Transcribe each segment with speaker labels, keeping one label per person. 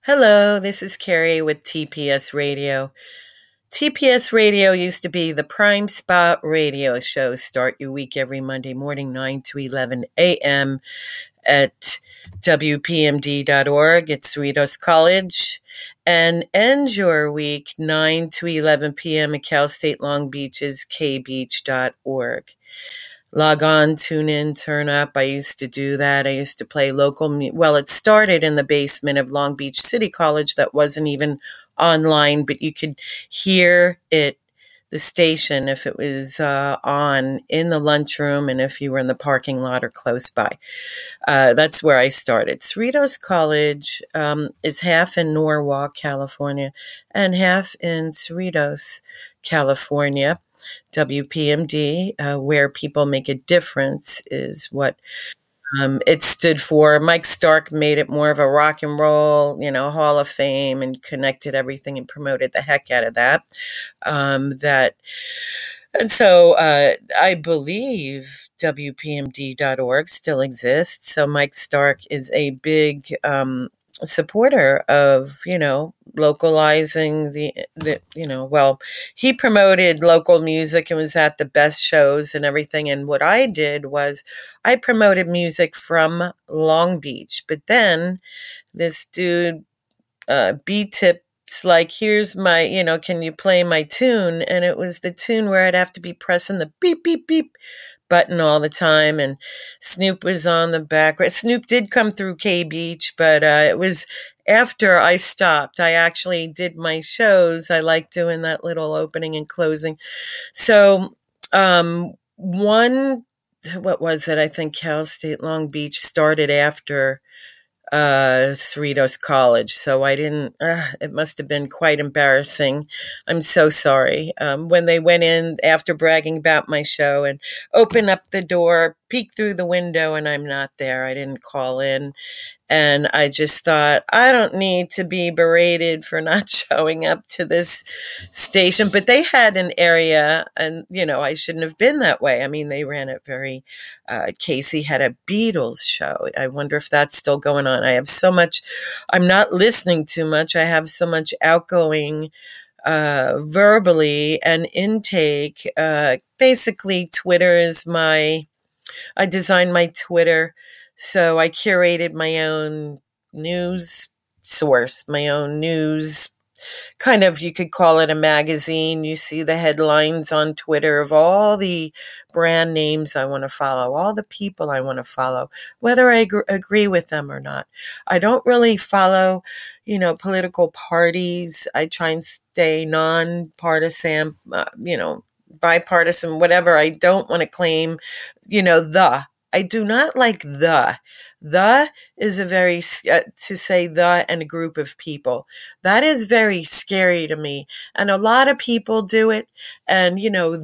Speaker 1: Hello, this is Carrie with TPS Radio. TPS Radio used to be the Prime Spot radio show. Start your week every Monday morning, 9 to 11 a.m. at WPMD.org at Cerritos College. And end your week 9 to 11 p.m. at Cal State Long Beach's kbeach.org. Log on, tune in, turn up. I used to do that. I used to play local well, it started in the basement of Long Beach City College that wasn't even online, but you could hear it, the station, if it was on in the lunchroom and if you were in the parking lot or close by. That's where I started. Cerritos College is half in Norwalk, California, and half in Cerritos, California. WPMD, where people make a difference, is what it stood for. Mike Stark made it more of a rock and roll, Hall of Fame, and connected everything and promoted the heck out of that. And so I believe WPMD.org still exists. So Mike Stark is a big supporter of, localizing well, he promoted local music and was at the best shows and everything. And what I did was I promoted music from Long Beach. But then this dude, B-Tip, like, here's my, can you play my tune? And it was the tune where I'd have to be pressing the beep, beep, beep button all the time. And Snoop was on the background. Snoop did come through K Beach, but it was after I stopped. I actually did my shows. I like doing that little opening and closing. So what was it? I think Cal State Long Beach started after Cerritos College. So I didn't, it must have been quite embarrassing. I'm so sorry. When they went in after bragging about my show and open up the door, peek through the window, and I'm not there. I didn't call in. And I just thought, I don't need to be berated for not showing up to this station. But they had an area, and, I shouldn't have been that way. I mean, they ran it very, Casey had a Beatles show. I wonder if that's still going on. I have so much, I'm not listening too much. I have so much outgoing verbally and intake. Basically, Twitter is I designed my Twitter. So I curated my own news source, my own news, kind of, you could call it a magazine. You see the headlines on Twitter of all the brand names I want to follow, all the people I want to follow, whether I agree with them or not. I don't really follow, political parties. I try and stay nonpartisan, bipartisan, whatever. I don't want to claim, I do not like the. The is a very, to say the and a group of people. That is very scary to me. And a lot of people do it. And,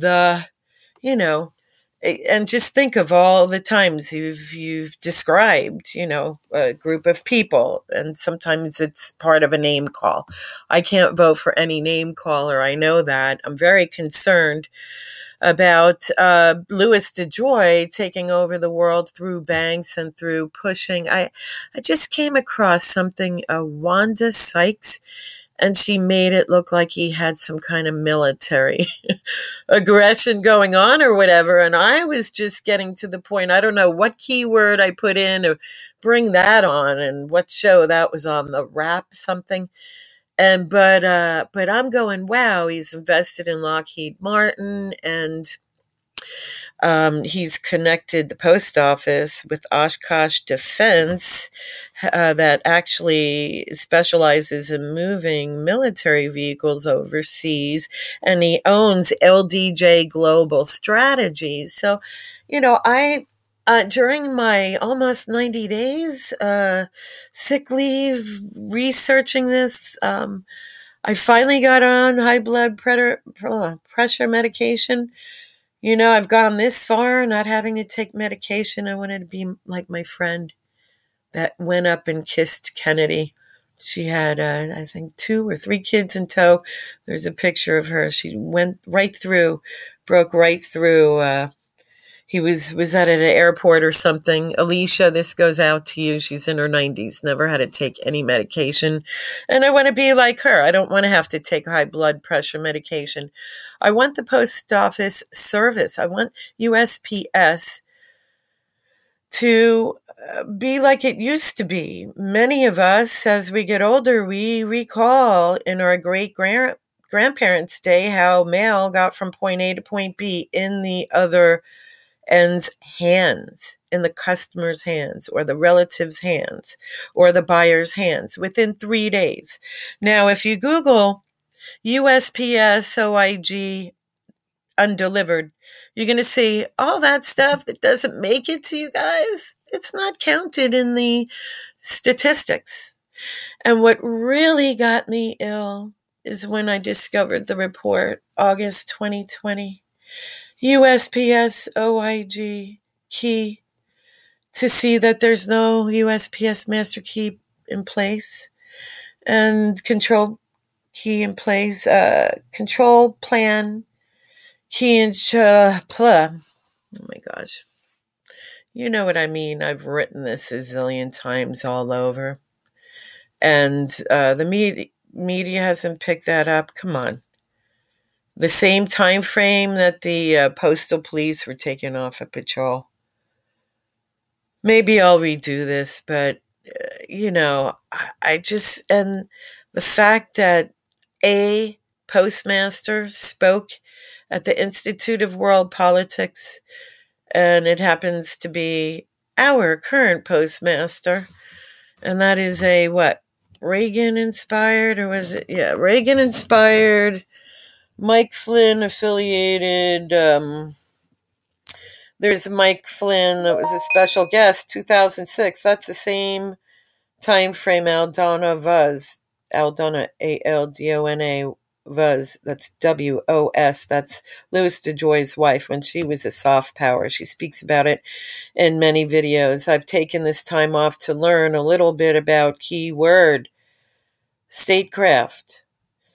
Speaker 1: you know, and just think of all the times you've described, a group of people. And sometimes it's part of a name call. I can't vote for any name caller. I know that. I'm very concerned about Louis DeJoy taking over the world through banks and through pushing. I just came across something, Wanda Sykes, and she made it look like he had some kind of military aggression going on or whatever. And I was just getting to the point, I don't know what keyword I put in to bring that on and what show that was on, the rap something. But I'm going, wow, he's invested in Lockheed Martin, and he's connected the post office with Oshkosh Defense, that actually specializes in moving military vehicles overseas, and he owns LDJ Global Strategies. So, I during my almost 90 days sick leave researching this, I finally got on high blood pressure medication. I've gone this far not having to take medication. I wanted to be like my friend that went up and kissed Kennedy. She had, I think, 2 or 3 kids in tow. There's a picture of her. She went right through, broke right through. He was at an airport or something. Alicia, this goes out to you. She's in her 90s, never had to take any medication. And I want to be like her. I don't want to have to take high blood pressure medication. I want the post office service. I want USPS to be like it used to be. Many of us, as we get older, we recall in our grandparents' day how mail got from point A to point B in the other end's hands, in the customer's hands, or the relative's hands, or the buyer's hands within 3 days. Now, if you Google USPS OIG undelivered, you're going to see all that stuff that doesn't make it to you guys. It's not counted in the statistics. And what really got me ill is when I discovered the report, August 2020, USPS OIG key, to see that there's no USPS master key in place and control key in place, control plan key and oh my gosh. You know what I mean. I've written this a zillion times all over. And the media hasn't picked that up. Come on. The same time frame that the postal police were taken off a patrol. Maybe I'll redo this, but, I just, and the fact that a postmaster spoke at the Institute of World Politics, and it happens to be our current postmaster, and that is a, Reagan-inspired, or was it? Yeah, Reagan-inspired, Mike Flynn affiliated, there's Mike Flynn that was a special guest, 2006. That's the same time frame Aldona Vuz, Aldona, Aldona Vuz, that's WOS, that's Louis DeJoy's wife, when she was a soft power. She speaks about it in many videos. I've taken this time off to learn a little bit about keyword statecraft.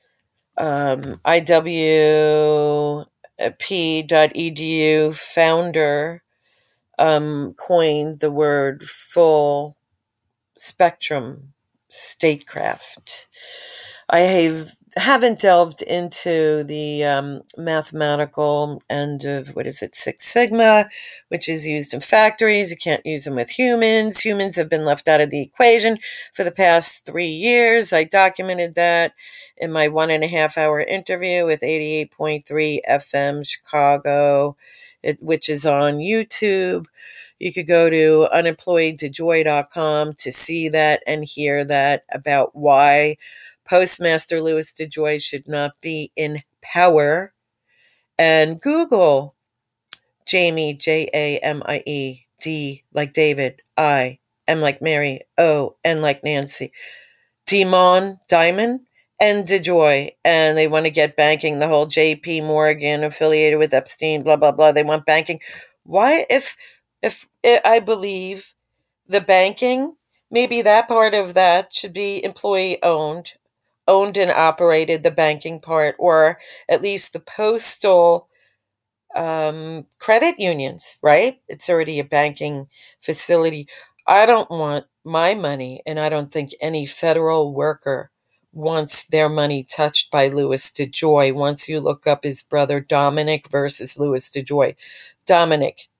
Speaker 1: IWP.edu founder coined the word full spectrum statecraft. I haven't delved into the mathematical end of, Six Sigma, which is used in factories. You can't use them with humans. Humans have been left out of the equation for the past 3 years. I documented that in my 1.5 hour interview with 88.3 FM Chicago, which is on YouTube. You could go to unemployeddejoy.com to see that and hear that about why Postmaster Louis DeJoy should not be in power. And Google Jamie, Jamie, D like David, I, M like Mary, O, N like Nancy, Diamond, and DeJoy. And they want to get banking, the whole JP Morgan affiliated with Epstein, blah, blah, blah. They want banking. Why, if I believe the banking, maybe that part of that should be employee owned and operated, the banking part, or at least the postal credit unions, right? It's already a banking facility. I don't want my money, and I don't think any federal worker wants their money touched by Louis DeJoy. Once you look up his brother Dominic versus Louis DeJoy. Dominic,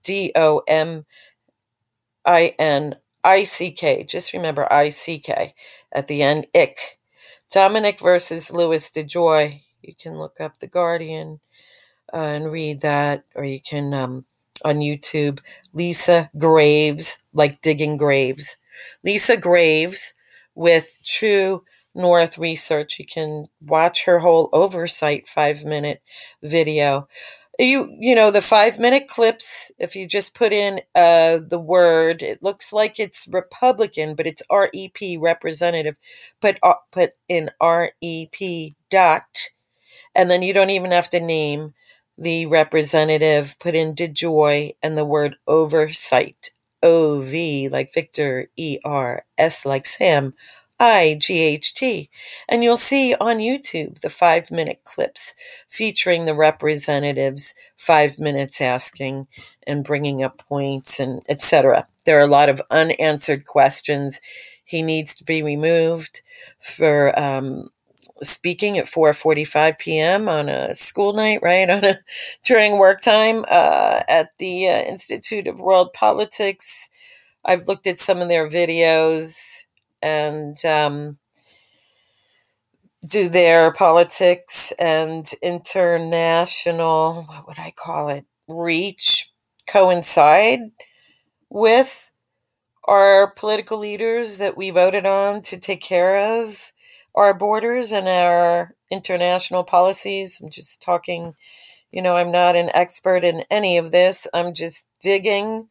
Speaker 1: DOMINICK. Just remember ICK at the end, ick. Dominic versus Louis DeJoy. You can look up The Guardian and read that, or you can, on YouTube, Lisa Graves, like digging graves. Lisa Graves with True North Research. You can watch her whole oversight 5-minute video. You know, the 5-minute clips, if you just put in the word, it looks like it's Republican, but it's REP, representative. Put in REP dot, and then you don't even have to name the representative. Put in DeJoy and the word oversight, OV like Victor, ER, S like Sam, IGHT. And you'll see on YouTube the 5-minute clips featuring the representatives, 5 minutes asking and bringing up points and etc. There are a lot of unanswered questions. He needs to be removed for speaking at 4:45 p.m. on a school night, right? During work time at the Institute of World Politics. I've looked at some of their videos and do their politics and international, what would I call it, reach coincide with our political leaders that we voted on to take care of our borders and our international policies? I'm just talking, I'm not an expert in any of this. I'm just digging.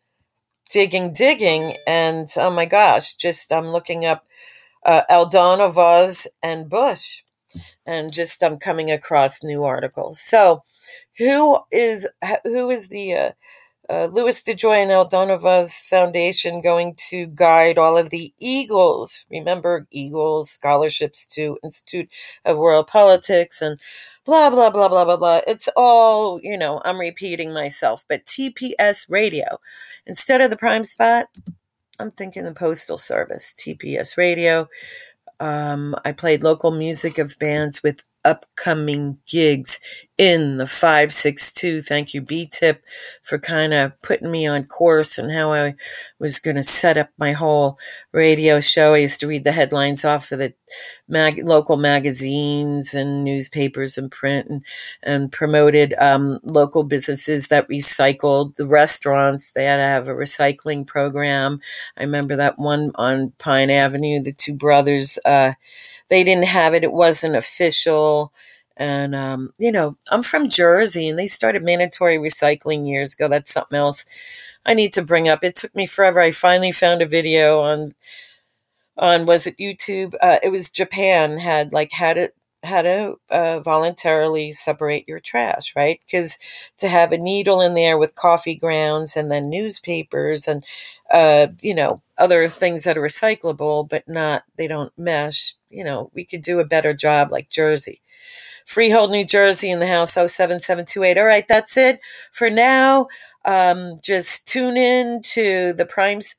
Speaker 1: And oh my gosh, I'm looking up Aldana, Vaz, and Bush. And I'm coming across new articles. So who is the Louis DeJoy and Aldana Vaz Foundation going to guide all of the Eagles? Remember, Eagles scholarships to Institute of World Politics and blah, blah, blah, blah, blah, blah. It's all, I'm repeating myself. But TPS Radio, instead of the Prime Spot, I'm thinking the Postal Service, TPS Radio. I played local music of bands with upcoming gigs in the 562. Thank you, B-Tip, for kind of putting me on course and how I was going to set up my whole radio show. I used to read the headlines off of the local magazines and newspapers and print and promoted local businesses that recycled. The restaurants, they had to have a recycling program. I remember that one on Pine Avenue, the two brothers, they didn't have it. It wasn't official. And, I'm from Jersey and they started mandatory recycling years ago. That's something else I need to bring up. It took me forever. I finally found a video on was it YouTube? It was Japan had how to voluntarily separate your trash, right? Because to have a needle in there with coffee grounds and then newspapers and, other things that are recyclable, but they don't mesh, we could do a better job like Jersey. Freehold, New Jersey in the house, 07728. All right, that's it for now. Just tune in to the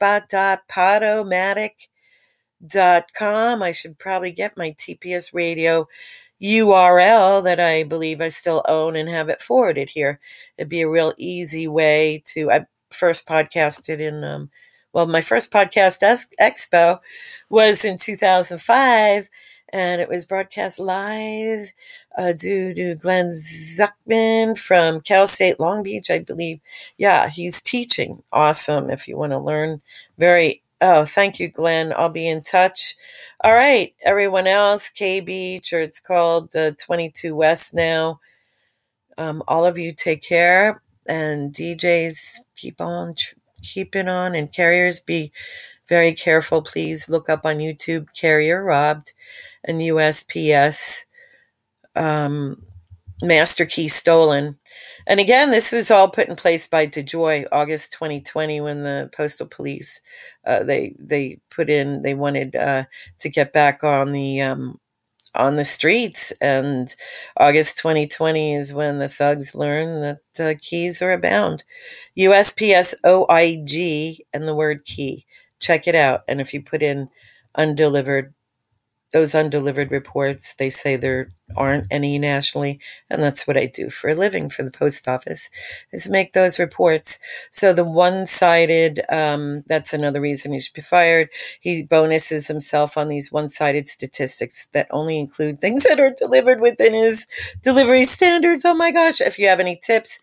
Speaker 1: primespot.podomatic.com. I should probably get my TPS radio URL that I believe I still own and have it forwarded here. It'd be a real easy way to. I first podcasted in, my first podcast expo was in 2005, and it was broadcast live due to Glenn Zuckman from Cal State Long Beach, I believe. Yeah, he's teaching. Awesome. If you want to learn thank you, Glenn. I'll be in touch. All right, everyone else, K Beach, or it's called 22 West now. All of you take care, and DJs keep on keeping on, and carriers be very careful. Please look up on YouTube, Carrier Robbed, and USPS, Master Key Stolen. And again, this was all put in place by DeJoy, August 2020, when the Postal Police, they wanted to get back on the streets. And August 2020 is when the thugs learned that keys are abound. USPS OIG and the word key. Check it out. And if you put in those undelivered reports, they say there aren't any nationally, and that's what I do for a living for the post office, is make those reports. So the one-sided, that's another reason he should be fired. He bonuses himself on these one-sided statistics that only include things that are delivered within his delivery standards. Oh my gosh. If you have any tips,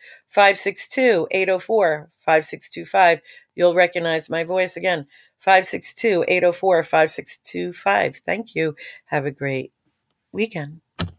Speaker 1: 562-804-5625. You'll recognize my voice again. 562-804-5625. Thank you. Have a great weekend.